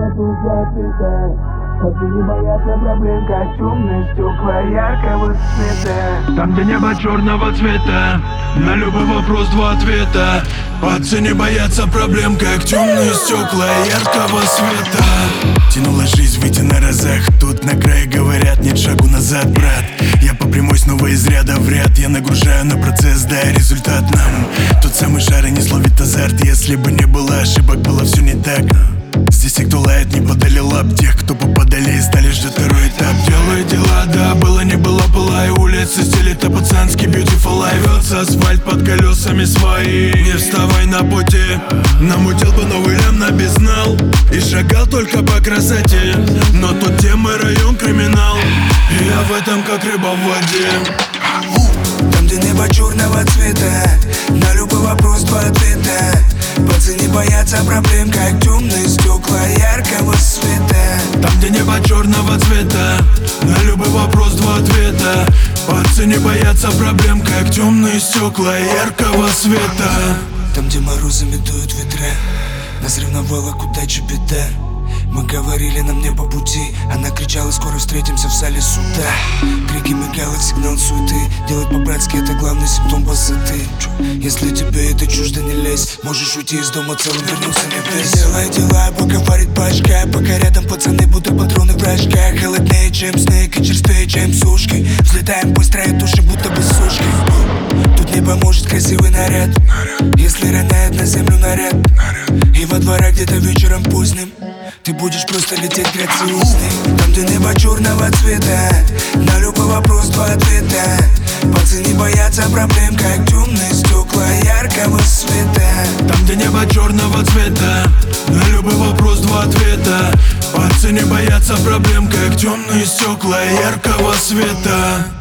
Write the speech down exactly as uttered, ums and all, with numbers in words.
вопросов два ответа. Пацаны боятся проблем, как темные стекла яркого света. Там, где небо черного цвета, на любой вопрос два ответа. Пацаны боятся проблем, как темные стекла яркого света. Тянула жизнь выйти на разах. Тут на крае говорят, нет шагу назад, брат. Я по прямой снова из ряда в ряд. Я нагружаю на процесс, дай результат нам. Тот самый жар и не словит азарт. Если бы не было ошибок, было все не так. Здесь те, кто лает, не подали лап. Тех, кто попадали и стали ждать второй этап. Делай дела, да, было не было, пылай. Улицы стелит, а пацанский beautiful life. Вётся асфальт под колесами свои. Не вставай на пути. Намутил бы новый лям на безнал и шагал только по красоте. Но тут тема район криминал, и я в этом как рыба в воде. Там, где небо черного цвета, на любой вопрос два ответа. Пацаны боятся проблем, как темные стекла яркого света. Там, где небо черного цвета, на любой вопрос два ответа. Пацаны боятся проблем, как темные стекла яркого света. Там, где морозами дуют ветра, нас ревновала к удаче беда. Мы говорили, нам не по пути. Она кричала, скоро встретимся в зале суда. Крики мигалок, сигнал суеты. Делать по-братски, это главный симптом босоты. Если тебе это чуждо, не лезь. Можешь уйти из дома целым, вернуться не весь. Делай дела, пока варит пачка. Пока рядом пацаны, будто патроны в рачках. Холоднее, чем снег, и черствее, чем сушки. Взлетаем быстро и туши, будто бы сушки. Тут не поможет красивый наряд, если роняет на землю наряд. И во дворах где-то вечером поздним ты будешь просто лететь грациозный. Там, где небо черного цвета, на любой вопрос два ответа. Пацаны боятся проблем, как темные стекла яркого света. Там, где небо черного цвета, на любой вопрос два ответа. Пацаны боятся проблем, как темные стекла яркого света.